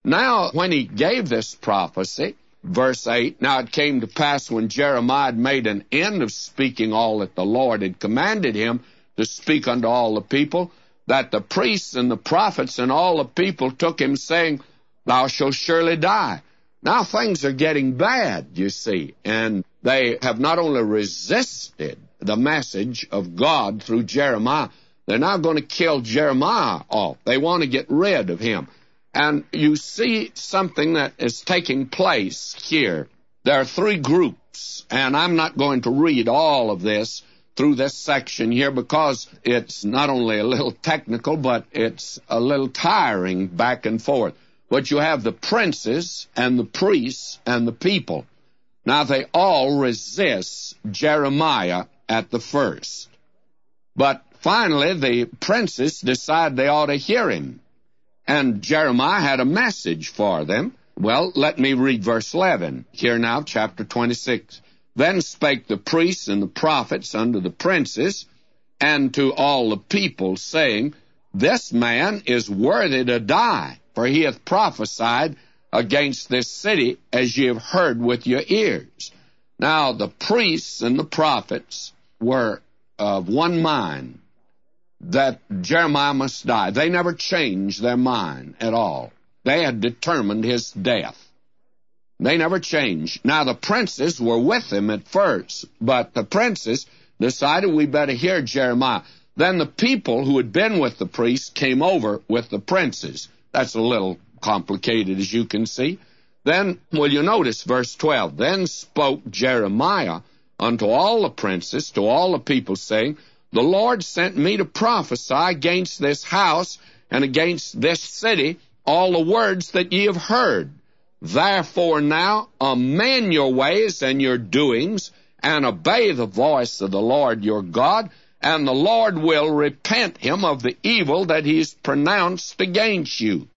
Now, when he gave this prophecy, verse 8, now it came to pass when Jeremiah had made an end of speaking all that the Lord had commanded him to speak unto all the people, that the priests and the prophets and all the people took him, saying, Thou shalt surely die. Now things are getting bad, you see, and they have not only resisted the message of God through Jeremiah, they're now going to kill Jeremiah off. They want to get rid of him. And you see something that is taking place here. There are three groups, and I'm not going to read all of this through this section here because it's not only a little technical, but it's a little tiring back and forth. But you have the princes and the priests and the people. Now, they all resist Jeremiah at the first. But finally, the princes decide they ought to hear him. And Jeremiah had a message for them. Well, let me read verse 11. Here now, chapter 26. Then spake the priests and the prophets unto the princes and to all the people, saying, This man is worthy to die, for he hath prophesied against this city, as ye have heard with your ears. Now the priests and the prophets were of one mind, that Jeremiah must die. They never changed their mind at all. They had determined his death. They never changed. Now the princes were with him at first, but the princes decided we better hear Jeremiah. Then the people who had been with the priests came over with the princes. That's a little complicated, as you can see. Then, will you notice verse 12? Then spoke Jeremiah unto all the princes, to all the people, saying, The Lord sent me to prophesy against this house and against this city all the words that ye have heard. Therefore now amend your ways and your doings, and obey the voice of the Lord your God, and the Lord will repent him of the evil that he's pronounced against you.